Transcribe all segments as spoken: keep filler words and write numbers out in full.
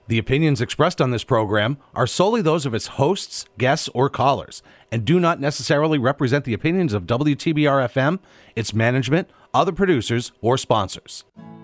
The opinions expressed on this program are solely those of its hosts, guests, or callers, and do not necessarily represent the opinions of W T B R F M, its management, other producers, or sponsors.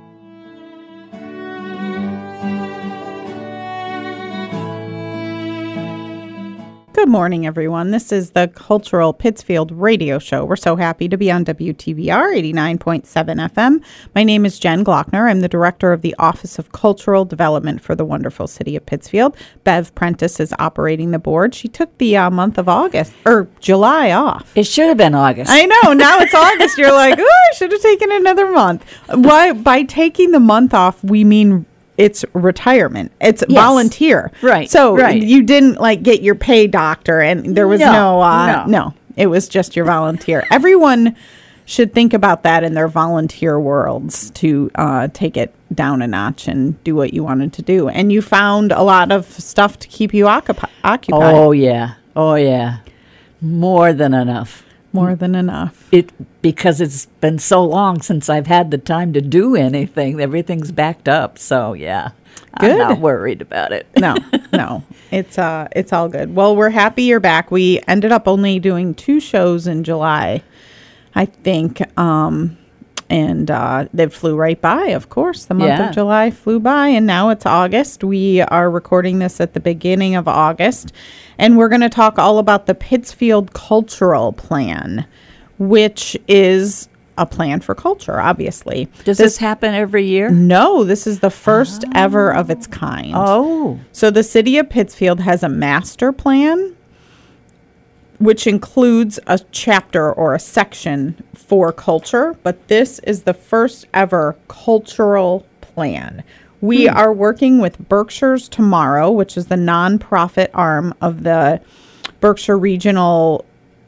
Good morning, everyone. This is the Cultural Pittsfield Radio Show. We're so happy to be on W T B R eighty-nine point seven F M. My name is Jen Glockner. I'm the Director of the Office of Cultural Development for the wonderful city of Pittsfield. Bev Prentice is operating the board. She took the uh, month of August, or July off. It should have been August. I know. Now it's August. You're like, oh, I should have taken another month. Why? By taking the month off, we mean it's retirement. It's Yes. volunteer. Right, So right. you didn't like get your pay doctor and there was no, No, uh, no. no, it was just your volunteer. Everyone should think about that in their volunteer worlds to uh, take it down a notch and do what you wanted to do. And you found a lot of stuff to keep you occupi- occupied. Oh, yeah. Oh, yeah. More than enough. More than enough. It because it's been so long since I've had the time to do anything. Everything's backed up. So, yeah. Good. I'm not worried about it. no, no, it's uh, it's all good. Well, we're happy you're back. We ended up only doing two shows in July, I think, um, and uh, they flew right by. Of course, the month Yeah. of July flew by, and now it's August. We are recording this at the beginning of August, and we're going to talk all about the Pittsfield Cultural Plan, which is a plan for culture, obviously. Does this, happen every year? No, this is the first ever of its kind. Oh. So the city of Pittsfield has a master plan, which includes a chapter or a section for culture, but this is the first ever cultural plan. We Hmm. are working with Berkshire's Tomorrow, which is the nonprofit arm of the Berkshire Regional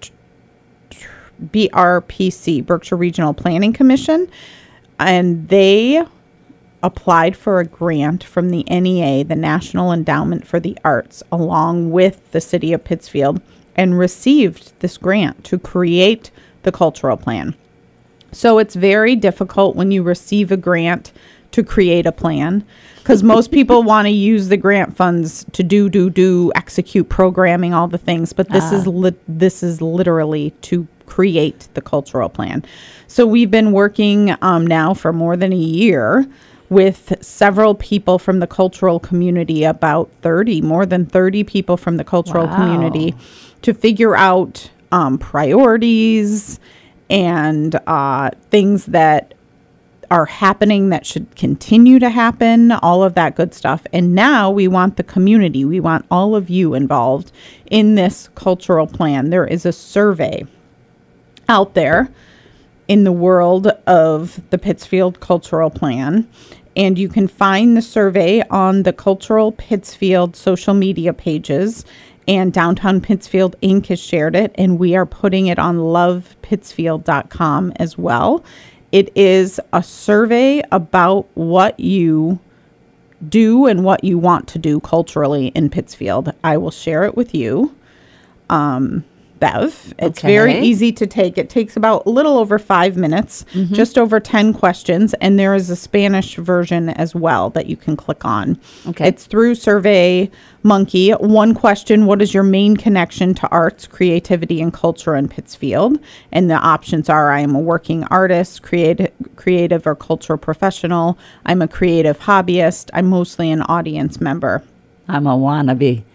B R P C, Berkshire Regional Planning Commission, and they applied for a grant from the N E A, the National Endowment for the Arts, along with the city of Pittsfield, and received this grant to create the cultural plan. So it's very difficult when you receive a grant to create a plan, because most people want to use the grant funds to do, do, do, execute programming, all the things. But this Ah. is li- this is literally to create the cultural plan. So we've been working um, now for more than a year with several people from the cultural community, about thirty, more than thirty people from the cultural Wow. community, to figure out um, priorities and uh, things that are happening that should continue to happen, all of that good stuff. And now we want the community, we want all of you involved in this cultural plan. There is a survey out there in the world of the Pittsfield Cultural Plan, and you can find the survey on the Cultural Pittsfield social media pages, and Downtown Pittsfield Incorporated has shared it, and we are putting it on love pittsfield dot com as well. It is a survey about what you do and what you want to do culturally in Pittsfield. I will share it with you. Um, Bev. It's Okay. very easy to take. It takes about a little over five minutes, Mm-hmm. just over ten questions, and there is a Spanish version as well that you can click on. Okay. It's through Survey Monkey. One question: what is your main connection to arts, creativity, and culture in Pittsfield? And the options are: I am a working artist, creative, creative or cultural professional. I'm a creative hobbyist. I'm mostly an audience member. I'm a wannabe.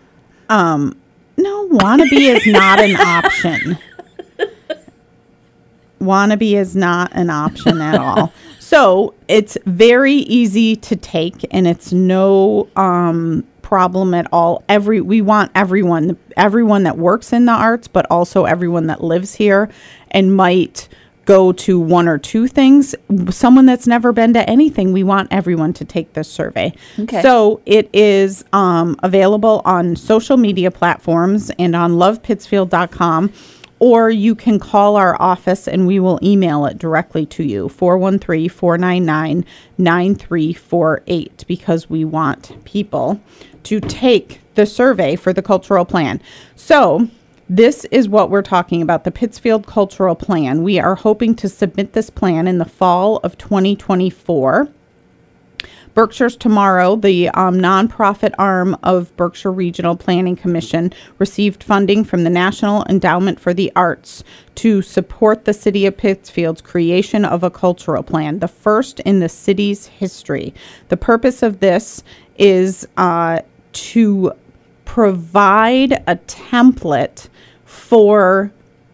No, wannabe is not an option. Wannabe is not an option at all. So it's very easy to take, and it's no um, problem at all. Every we want everyone, everyone that works in the arts, but also everyone that lives here and might go to one or two things. Someone that's never been to anything, we want everyone to take this survey. Okay. So it is um, available on social media platforms and on love pittsfield dot com, or you can call our office and we will email it directly to you, four one three, four nine nine, nine three four eight, because we want people to take the survey for the cultural plan. So this is what we're talking about, the Pittsfield Cultural Plan. We are hoping to submit this plan in the fall of twenty twenty-four. Berkshire's Tomorrow, the um, nonprofit arm of Berkshire Regional Planning Commission, received funding from the National Endowment for the Arts to support the city of Pittsfield's creation of a cultural plan, the first in the city's history. The purpose of this is uh, to provide a template for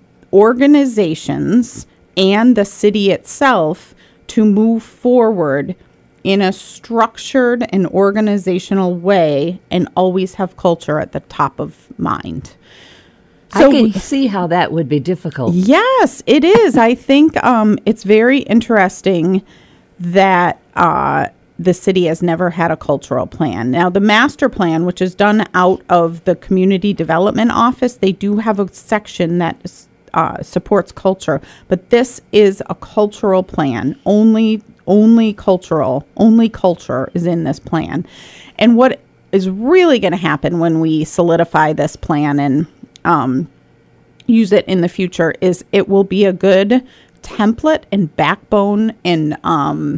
organizations and the city itself to move forward in a structured and organizational way and always have culture at the top of mind. So, I can see how that would be difficult. Yes, it is. I think um, it's very interesting that uh, the city has never had a cultural plan. Now, the master plan, which is done out of the Community Development Office, they do have a section that is, uh, supports culture, but this is a cultural plan. Only Only cultural, only culture is in this plan. And what is really going to happen when we solidify this plan and um, use it in the future is it will be a good template and backbone and um,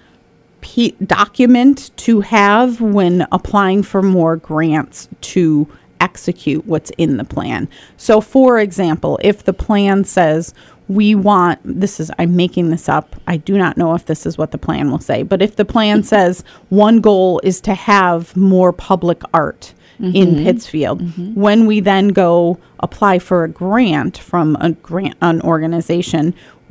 p- document to have when applying for more grants to execute what's in the plan. So, for example, if the plan says, we want, this is, I'm making this up. I do not know if this is what the plan will say, but if the plan says one goal is to have more public art mm-hmm. in Pittsfield, mm-hmm. when we then go apply for a grant from a grant, an organization,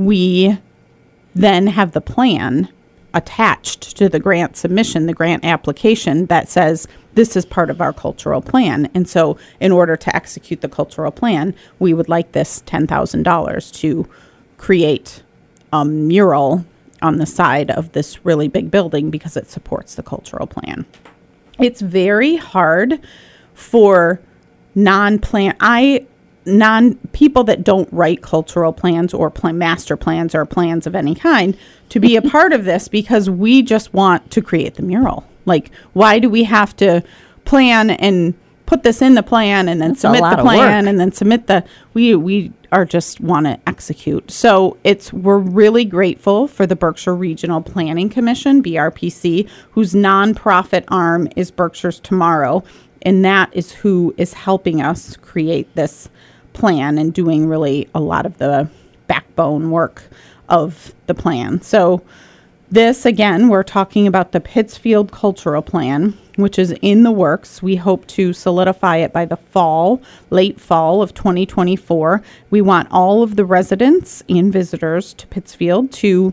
we then have the plan attached to the grant submission, the grant application that says this is part of our cultural plan. And so in order to execute the cultural plan, we would like this ten thousand dollars to create a mural on the side of this really big building because it supports the cultural plan. It's very hard for non-plan, I non people that don't write cultural plans or plan, master plans or plans of any kind to be a part of this because we just want to create the mural. Like, why do we have to plan and put this in the plan and then That's submit the plan and then submit the, we, we are just want to execute. So it's, we're really grateful for the Berkshire Regional Planning Commission, B R P C, whose nonprofit arm is Berkshire's Tomorrow. And that is who is helping us create this plan and doing really a lot of the backbone work of the plan. So this, again, we're talking about the Pittsfield Cultural Plan, which is in the works. We hope to solidify it by the fall, late fall of twenty twenty-four. We want all of the residents and visitors to Pittsfield to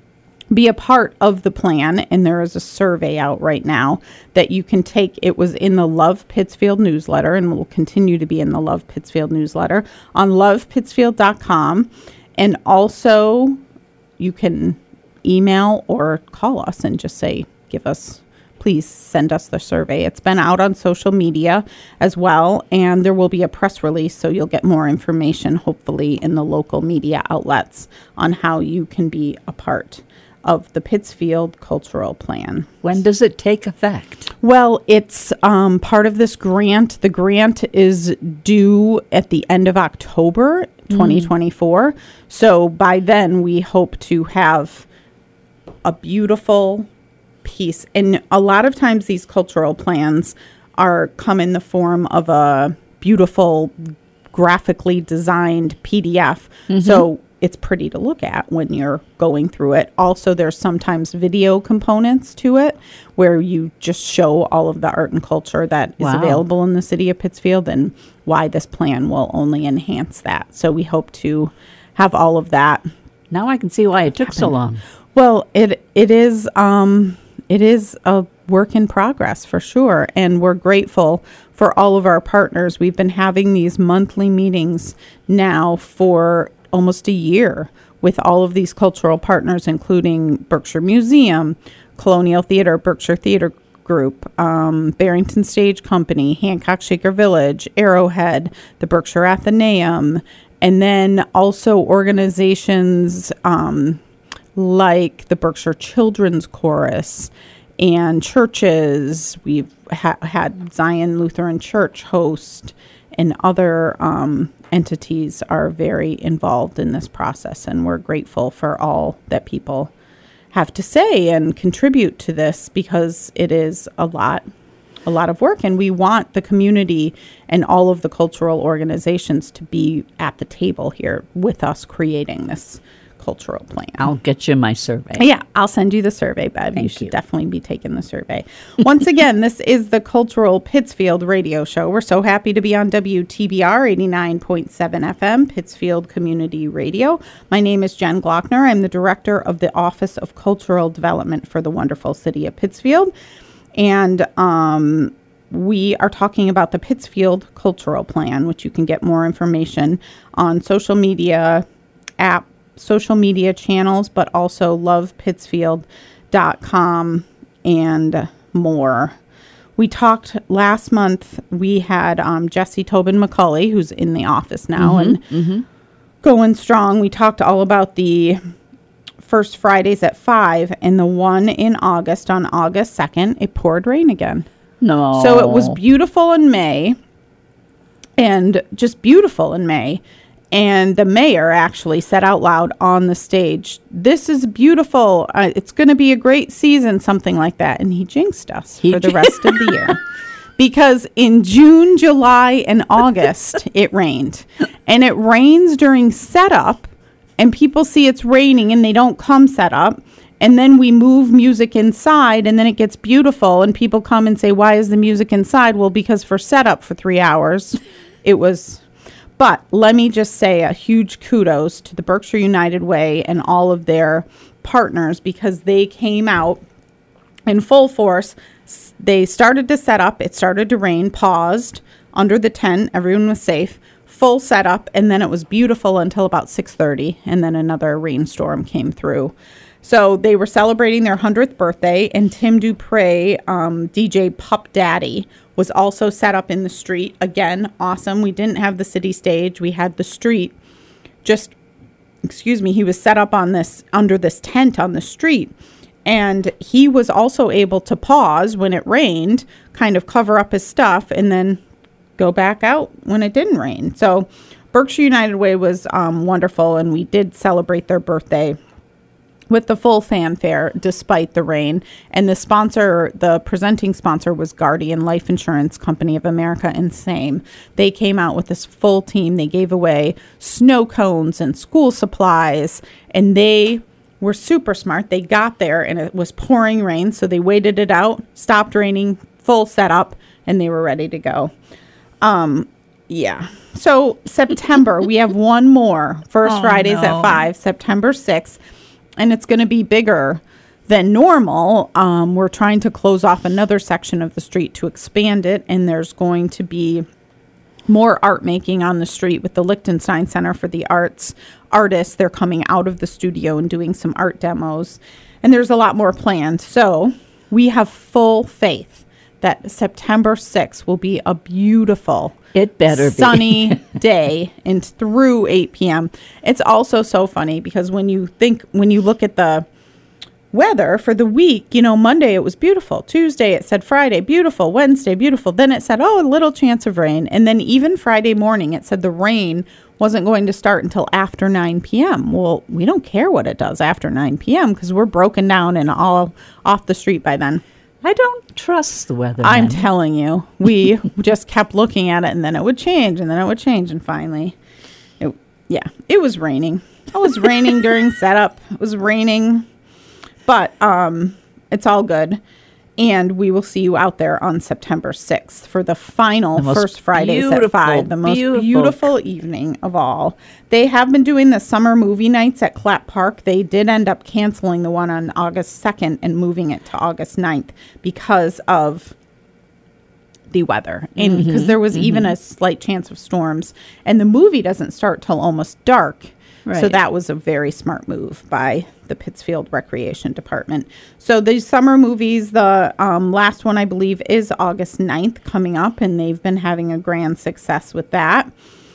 be a part of the plan, and there is a survey out right now that you can take. It was in the Love Pittsfield newsletter and will continue to be in the Love Pittsfield newsletter on love pittsfield dot com. And also you can email or call us and just say, give us, please send us the survey. It's been out on social media as well, and there will be a press release, so you'll get more information, hopefully, in the local media outlets on how you can be a part of the Pittsfield Cultural Plan. When does it take effect? Well, it's um, part of this grant. The grant is due at the end of October twenty twenty-four. Mm. So by then, we hope to have a beautiful piece. And a lot of times these cultural plans are come in the form of a beautiful graphically designed P D F. Mm-hmm. So it's pretty to look at when you're going through it. Also, there's sometimes video components to it where you just show all of the art and culture that wow. is available in the city of Pittsfield and why this plan will only enhance that. So we hope to have all of that. Now I can see why it took happen. so long. Well, it it is um, it is a work in progress for sure, and we're grateful for all of our partners. We've been having these monthly meetings now for almost a year with all of these cultural partners, including Berkshire Museum, Colonial Theater, Berkshire Theater Group, um, Barrington Stage Company, Hancock Shaker Village, Arrowhead, the Berkshire Athenaeum, and then also organizations um, like the Berkshire Children's Chorus and churches. We've ha- had Zion Lutheran Church host, and other um, entities are very involved in this process, and we're grateful for all that people have to say and contribute to this, because it is a lot, a lot of work. And we want the community and all of the cultural organizations to be at the table here with us creating this cultural plan. I'll get you my survey. Yeah, I'll send you the survey, Bev. Thank you should you. definitely be taking the survey. Once again, this is the Cultural Pittsfield Radio Show. We're so happy to be on W T B R eighty-nine point seven F M, Pittsfield Community Radio. My name is Jen Glockner. I'm the Director of the Office of Cultural Development for the wonderful city of Pittsfield. And um, we are talking about the Pittsfield Cultural Plan, which you can get more information on social media app, social media channels, but also love pittsfield dot com and more. We talked last month, we had um, Jesse Tobin McCulley, who's in the office now Mm-hmm, and mm-hmm. going strong. We talked all about the first Fridays at five, and the one in August, on August second, it poured rain again. No. So it was beautiful in May, and just beautiful in May. And the mayor actually said out loud on the stage, "This is beautiful. Uh, it's going to be a great season," something like that. And he jinxed us He for the jin- rest of the year. Because in June, July, and August, it rained. And it rains during setup, and people see it's raining and they don't come set up. And then we move music inside, and then it gets beautiful. And people come and say, "Why is the music inside?" Well, because for setup for three hours, it was... But let me just say a huge kudos to the Berkshire United Way and all of their partners, because they came out in full force. S- They started to set up. It started to rain, paused under the tent. Everyone was safe. Full setup. And then it was beautiful until about six thirty. And then another rainstorm came through. So they were celebrating their hundredth birthday. And Tim Dupre, um, D J Pup Daddy, was also set up in the street. Again, awesome. We didn't have the city stage. We had the street. Just, excuse me, he was set up on this, under this tent on the street. And he was also able to pause when it rained, kind of cover up his stuff, and then go back out when it didn't rain. So Berkshire United Way was um, wonderful, and we did celebrate their birthday with the full fanfare despite the rain. And the sponsor, the presenting sponsor, was Guardian Life Insurance Company of America and same. They came out with this full team. They gave away snow cones and school supplies, and they were super smart. They got there and it was pouring rain, so they waited it out, stopped raining, full setup, and they were ready to go. Um, yeah. So September, we have one more. First Oh, Fridays no. at five, September sixth. And it's going to be bigger than normal. Um, we're trying to close off another section of the street to expand it. And there's going to be more art making on the street with the Liechtenstein Center for the Arts artists. They're coming out of the studio and doing some art demos. And there's a lot more planned. So we have full faith that September sixth will be a beautiful, It better be. sunny day and through eight p.m. It's also so funny because when you think, when you look at the weather for the week, you know, Monday it was beautiful. Tuesday it said Friday, beautiful. Wednesday, beautiful. Then it said, oh, a little chance of rain. And then even Friday morning, it said the rain wasn't going to start until after nine p.m. Well, we don't care what it does after nine p.m. because we're broken down and all off the street by then. I don't trust the weather. I'm telling you, we just kept looking at it, and then it would change, and then it would change, and finally, it, yeah, it was raining. It was raining during setup. It was raining, but um, it's all good, and we will see you out there on September sixth for the final The most first Fridays at beautiful, five, the most beautiful. beautiful evening of all. They have been doing the summer movie nights at Clapp Park. They did end up canceling the one on August second and moving it to August ninth because of the weather. And Mm-hmm, because there was even a slight chance of storms. And the movie doesn't start till almost dark. So Right. that was a very smart move by the Pittsfield Recreation Department. So the summer movies, the um, last one I believe is August ninth coming up, and they've been having a grand success with that.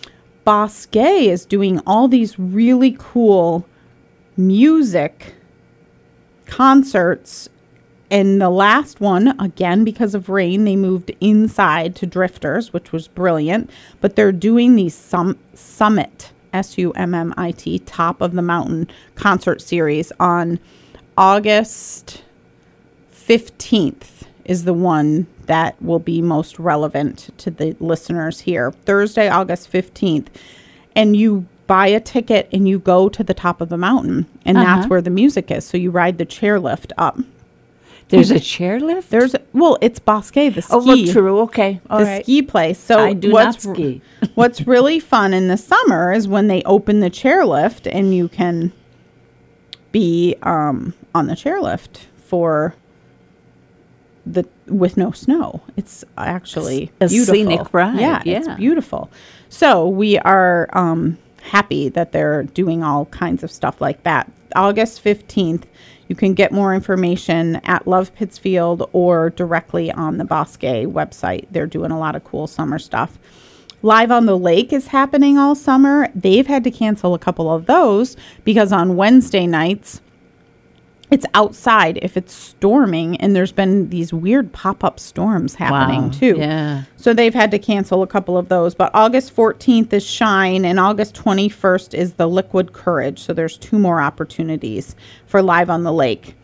Bosquet is doing all these really cool music concerts. And the last one, again, because of rain, they moved inside to Drifters, which was brilliant. But they're doing these sum- Summit, S U M M I T, Top of the Mountain concert series on August fifteenth is the one that will be most relevant to the listeners here. Thursday, August fifteenth. And you buy a ticket and you go to the top of the mountain. And Uh-huh. that's where the music is. So you ride the chairlift up. There's a chairlift? There's, well, it's Bosque, the ski. Oh, look, true. Okay. All the right. ski place. So I do what's, not ski. what's really fun in the summer is when they open the chairlift and you can be um, on the chairlift for the with no snow. It's actually A beautiful. scenic ride, Yeah, yeah. it's beautiful. So we are um, happy that they're doing all kinds of stuff like that. August fifteenth. You can get more information at Love Pittsfield or directly on the Bosque website. They're doing a lot of cool summer stuff. Live on the Lake is happening all summer. They've had to cancel a couple of those because on Wednesday nights, it's outside if it's storming, and there's been these weird pop-up storms happening Wow. too. Yeah. So they've had to cancel a couple of those. But August fourteenth is Shine, and August twenty-first is the Liquid Courage. So there's two more opportunities for Live on the Lake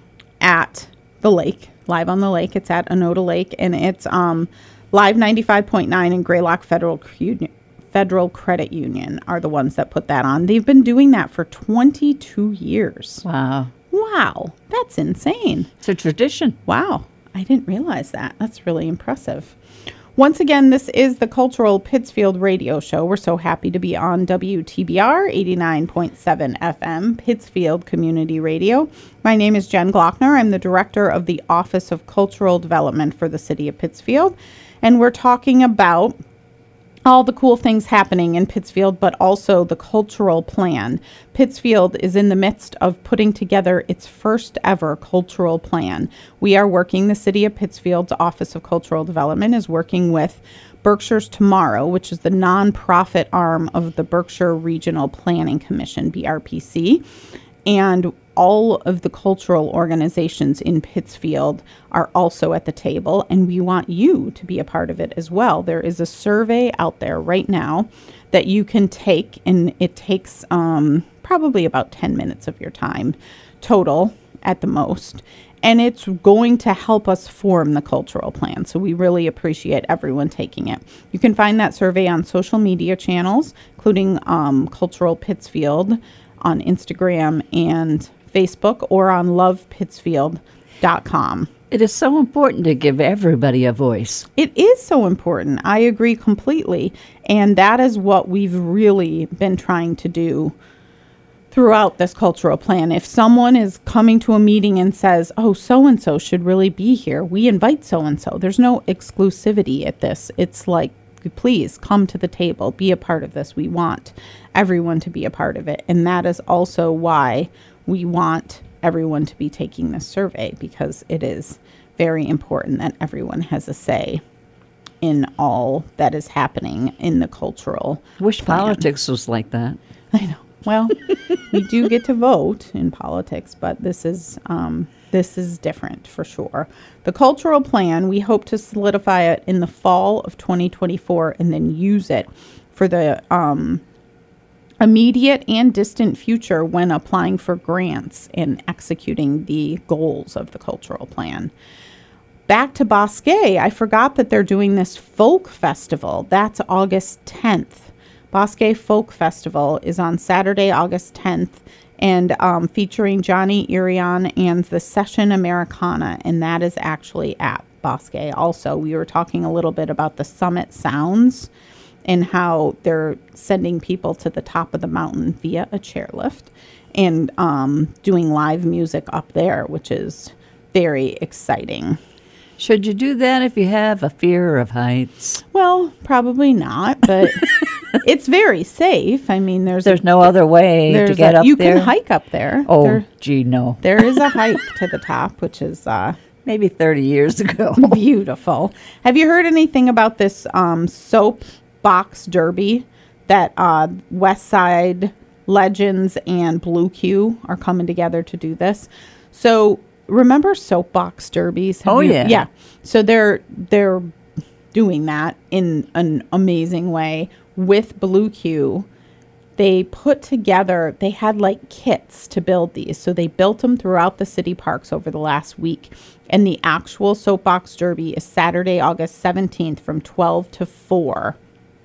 at the lake. Live on the Lake. It's at Onoda Lake, and it's um, Live ninety-five point nine and Greylock Federal Union. Federal Credit Union are the ones that put that on. They've been doing that for twenty-two years. Wow. Wow, that's insane. It's a tradition. Wow, I didn't realize that. That's really impressive. Once again, this is the Cultural Pittsfield Radio Show. We're so happy to be on W T B R eighty-nine point seven F M, Pittsfield Community Radio. My name is Jen Glockner. I'm the Director of the Office of Cultural Development for the City of Pittsfield. And we're talking about all the cool things happening in Pittsfield, but also the cultural plan. Pittsfield is in the midst of putting together its first ever cultural plan. We are working, the City of Pittsfield's Office of Cultural Development is working with Berkshire's Tomorrow, which is the nonprofit arm of the Berkshire Regional Planning Commission, B R P C. And all of the cultural organizations in Pittsfield are also at the table, and we want you to be a part of it as well. There is a survey out there right now that you can take, and it takes um, probably about ten minutes of your time total at the most. And it's going to help us form the cultural plan. So we really appreciate everyone taking it. You can find that survey on social media channels, including um, Cultural Pittsfield on Instagram and Facebook, or on love pittsfield dot com. It is so important to give everybody a voice. It is so important. I agree completely. And that is what we've really been trying to do throughout this cultural plan. If someone is coming to a meeting and says, oh, so-and-so should really be here, we invite so-and-so. There's no exclusivity at this. It's like, please come to the table, be a part of this. We want everyone to be a part of it. And that is also why we want everyone to be taking this survey, because it is very important that everyone has a say in all that is happening in the cultural Wish plan. politics was like that. I know. Well, we do get to vote in politics, but this is um, this is different for sure. The cultural plan, we hope to solidify it in the fall of twenty twenty-four and then use it for the um, immediate and distant future when applying for grants and executing the goals of the cultural plan. Back to Bosque, I forgot that they're doing this folk festival. That's August tenth. Bosque Folk Festival is on Saturday, August tenth, and um, featuring Johnny Irion and the Session Americana, and that is actually at Bosque. Also, we were talking a little bit about the Summit Sounds and how they're sending people to the top of the mountain via a chairlift and um, doing live music up there, which is very exciting. Should you do that if you have a fear of heights? Well, probably not, but it's very safe. I mean, there's There's no other way there's to get a, up you there. can hike up there. Oh, there, gee, no. there is a hike to the top, which is uh, Maybe thirty years ago. beautiful. Have you heard anything about this um, soap box derby that uh, West Side Legends and Blue Q are coming together to do this? So remember soapbox derbies? Have Oh, you- yeah. yeah. So they're they're doing that in an amazing way with Blue Q they put together, they had like kits to build these. So they built them throughout the city parks over the last week. And the actual Soapbox Derby is Saturday, August seventeenth from twelve to four.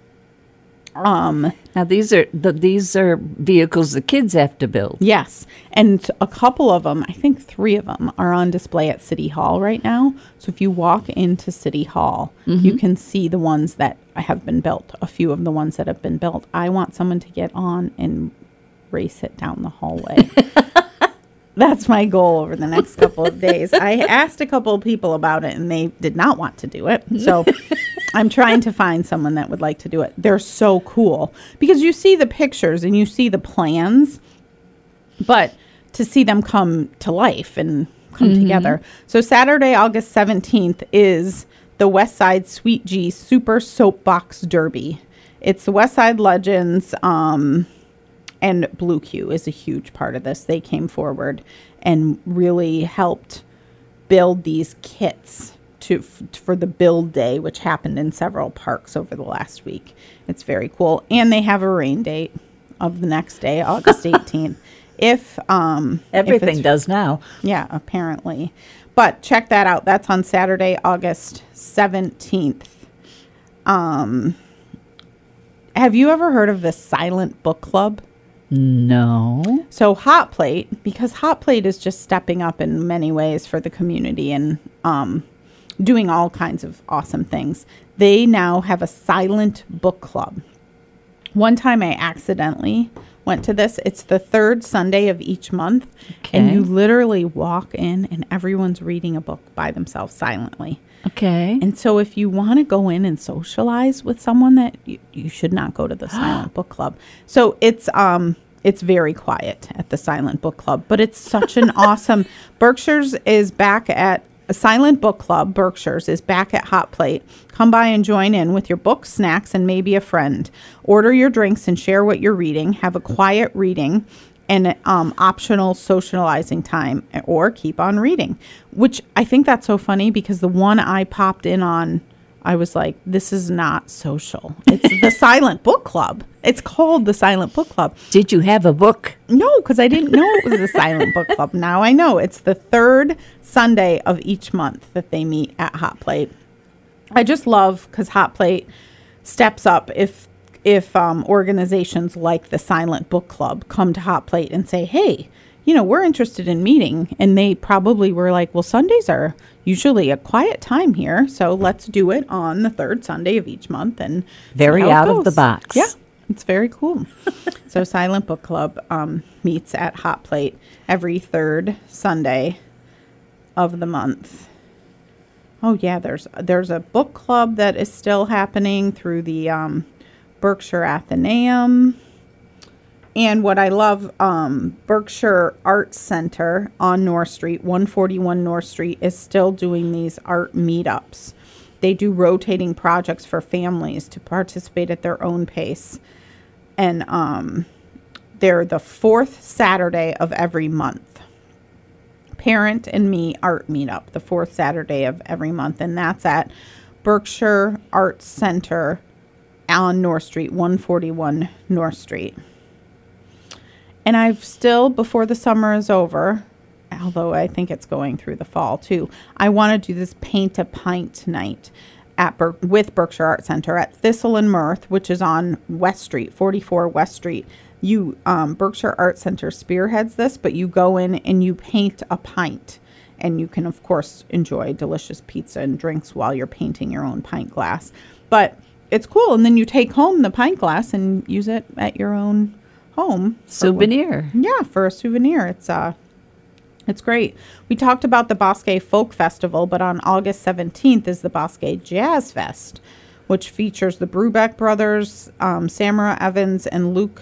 Um, now these are the, these are vehicles the kids have to build. Yes. And a couple of them, I think three of them, are on display at City Hall right now. So if you walk into City Hall, mm-hmm. you can see the ones that have been built, a few of the ones that have been built. I want someone to get on and race it down the hallway. That's my goal over the next couple of days. I asked a couple of people about it, and they did not want to do it. So I'm trying to find someone that would like to do it. They're so cool because you see the pictures and you see the plans, but to see them come to life and come mm-hmm. together. So Saturday, August seventeenth is the West Side Sweet G Super Soapbox Derby. It's the West Side Legends, um, and Blue Q is a huge part of this. They came forward and really helped build these kits to f- for the build day, which happened in several parks over the last week. It's very cool. And they have a rain date of the next day, August eighteenth. If um, Everything if does now. Yeah, apparently. But check that out. That's on Saturday, August seventeenth. Um, have you ever heard of the Silent Book Club? No. So Hot Plate, because Hot Plate is just stepping up in many ways for the community and um, doing all kinds of awesome things. They now have a silent book club. One time I accidentally went to this. It's the third Sunday of each month. Okay. And you literally walk in and everyone's reading a book by themselves silently. Okay. And so if you want to go in and socialize with someone, that you, you should not go to the Silent Book Club. So it's um it's very quiet at the Silent Book Club, but it's such an awesome. Berkshire's is back at Silent Book Club. Berkshire's is back at Hot Plate. Come by and join in with your books, snacks, and maybe a friend. Order your drinks and share what you're reading. Have a quiet reading and um, optional socializing time, or keep on reading, which I think that's so funny because the one I popped in on, I was like, this is not social. It's the Silent Book Club. It's called the Silent Book Club. Did you have a book? No, because I didn't know it was the Silent Book Club. Now I know. It's the third Sunday of each month that they meet at Hot Plate. I just love because Hot Plate steps up if if um, organizations like the Silent Book Club come to Hot Plate and say, hey, you know, we're interested in meeting. And they probably were like, well, Sundays are usually a quiet time here. So let's do it on the third Sunday of each month. And very out of the box. Yeah, it's very cool. So Silent Book Club um, meets at Hot Plate every third Sunday of the month. Oh, yeah, there's there's a book club that is still happening through the um, Berkshire Athenaeum. And what I love, um, Berkshire Art Center on North Street, one forty-one North Street, is still doing these art meetups. They do rotating projects for families to participate at their own pace. And um, they're the fourth Saturday of every month. Parent and Me Art Meetup, the fourth Saturday of every month. And that's at Berkshire Art Center on North Street, one forty-one North Street. And I've still, before the summer is over, although I think it's going through the fall too, I want to do this Paint a Pint tonight at Ber- with Berkshire Art Center at Thistle and Mirth, which is on West Street, forty-four West Street. You um, Berkshire Art Center spearheads this, but you go in and you paint a pint. And you can, of course, enjoy delicious pizza and drinks while you're painting your own pint glass. But it's cool. And then you take home the pint glass and use it at your own home. Souvenir. Yeah, for a souvenir. It's uh it's great. We talked about the Bosque Folk Festival, but on August seventeenth is the Bosque Jazz Fest, which features the Brubeck brothers, um, Samara Evans, and Luke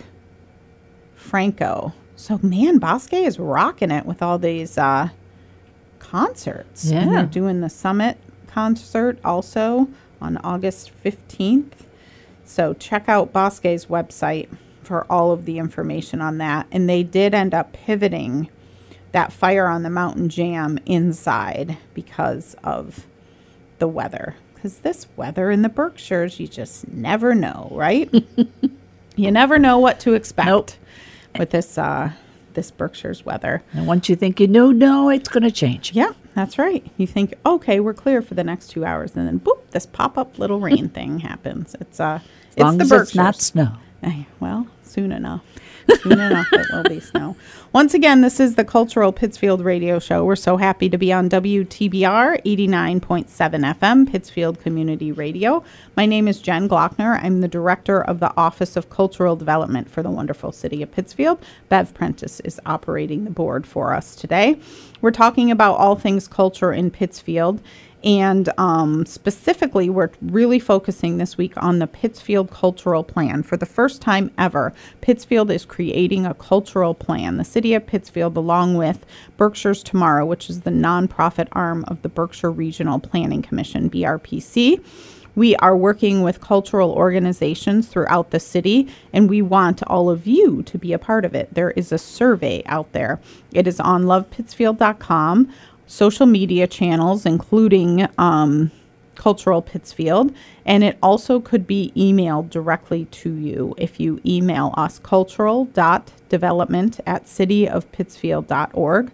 Franco. So man, Bosque is rocking it with all these uh concerts. Yeah. And they're doing the Summit concert also on August fifteenth. So check out Bosque's website for all of the information on that. And they did end up pivoting that Fire on the Mountain Jam inside because of the weather. Because this weather in the Berkshires, you just never know, right? You never know what to expect Nope. with this uh, this Berkshire's weather. And once you think you know, no, it's going to change. Yeah, that's right. You think, okay, we're clear for the next two hours, and then boop, this pop-up little rain thing happens. It's uh, As it's long the as Berkshires. it's not snow. Eh, well, soon enough. Soon enough it will be snow. Once again, this is the Cultural Pittsfield Radio Show. We're so happy to be on W T B R eighty-nine point seven F M, Pittsfield Community Radio. My name is Jen Glockner. I'm the Director of the Office of Cultural Development for the wonderful city of Pittsfield. Bev Prentice is operating the board for us today. We're talking about all things culture in Pittsfield. And um, specifically, we're really focusing this week on the Pittsfield Cultural Plan. For the first time ever, Pittsfield is creating a cultural plan. The city of Pittsfield, along with Berkshire's Tomorrow, which is the nonprofit arm of the Berkshire Regional Planning Commission, B R P C. We are working with cultural organizations throughout the city, and we want all of you to be a part of it. There is a survey out there. It is on love pittsfield dot com. Social media channels, including um, Cultural Pittsfield, and it also could be emailed directly to you if you email us cultural.development at cityofpittsfield.org,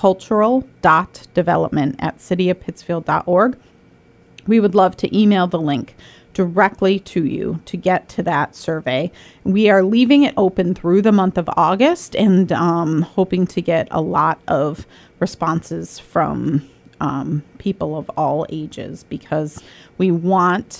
cultural.development at cityofpittsfield.org. We would love to email the link directly to you to get to that survey. We are leaving it open through the month of August and um, hoping to get a lot of responses from um, people of all ages, because we want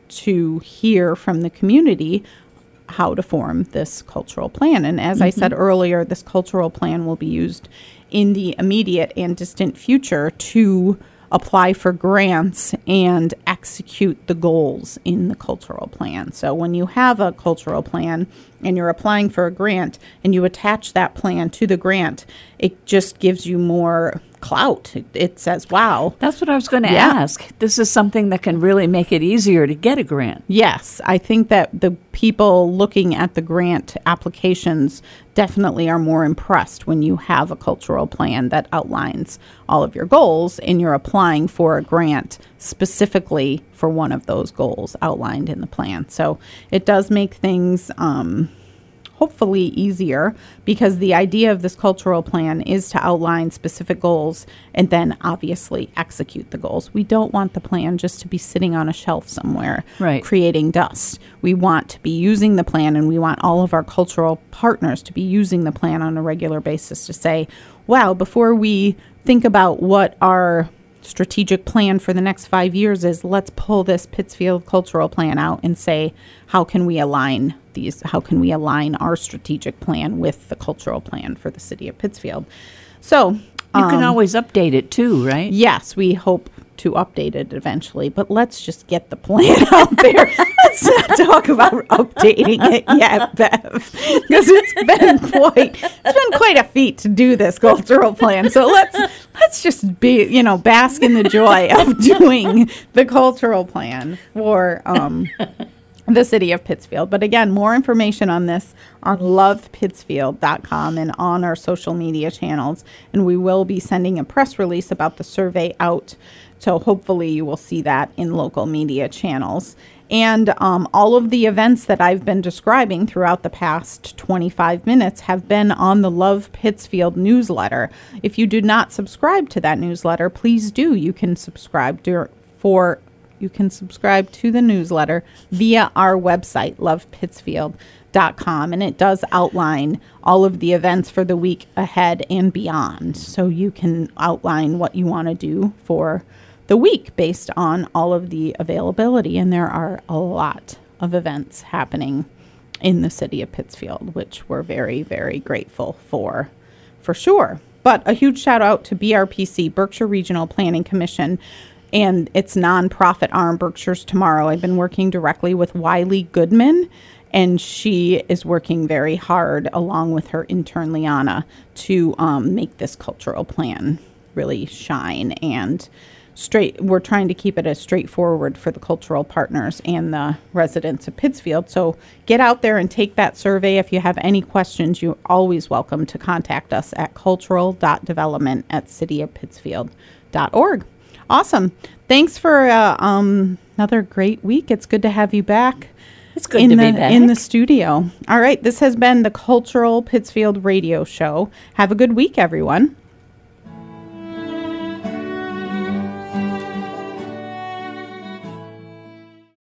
to hear from the community how to form this cultural plan. And as mm-hmm. I said earlier, this cultural plan will be used in the immediate and distant future to apply for grants and execute the goals in the cultural plan. So when you have a cultural plan and you're applying for a grant and you attach that plan to the grant, it just gives you more clout. It, it says, wow. That's what I was going to Yeah. ask. This is something that can really make it easier to get a grant. Yes, I think that the people looking at the grant applications definitely are more impressed when you have a cultural plan that outlines all of your goals and you're applying for a grant specifically for one of those goals outlined in the plan. So it does make things um, hopefully easier, because the idea of this cultural plan is to outline specific goals and then obviously execute the goals. We don't want the plan just to be sitting on a shelf somewhere, Right. creating dust. We want to be using the plan, and we want all of our cultural partners to be using the plan on a regular basis to say, wow, before we think about what our strategic plan for the next five years is, let's pull this Pittsfield cultural plan out and say, how can we align these, how can we align our strategic plan with the cultural plan for the city of Pittsfield? So You can um, always update it too, right? yes, we hope to update it eventually, but let's just get the plan out there. Let's not talk about updating it yet, Bev, because it's been quite it's been quite a feat to do this cultural plan. So let's let's just be, you know, bask in the joy of doing the cultural plan for um the city of Pittsfield. But again, more information on this on love pittsfield dot com and on our social media channels. And we will be sending a press release about the survey out. So hopefully you will see that in local media channels. And um, all of the events that I've been describing throughout the past twenty-five minutes have been on the Love Pittsfield newsletter. If you do not subscribe to that newsletter, please do. You can subscribe dur- for you can subscribe to the newsletter via our website, love pittsfield dot com, and it does outline all of the events for the week ahead and beyond. So you can outline what you want to do for the week based on all of the availability, and there are a lot of events happening in the city of Pittsfield, which we're very, very grateful for, for sure. But a huge shout out to B R P C, Berkshire Regional Planning Commission, and its nonprofit arm, Berkshire's Tomorrow. I've been working directly with Wiley Goodman, and she is working very hard along with her intern, Liana, to um, make this cultural plan really shine and straight. We're trying to keep it as straightforward for the cultural partners and the residents of Pittsfield. So get out there and take that survey. If you have any questions, you're always welcome to contact us at cultural.development at cityofpittsfield.org. Awesome. Thanks for uh, um, another great week. It's good to have you back. It's good in to the, be back. in the studio. All right. This has been the Cultural Pittsfield Radio Show. Have a good week, everyone.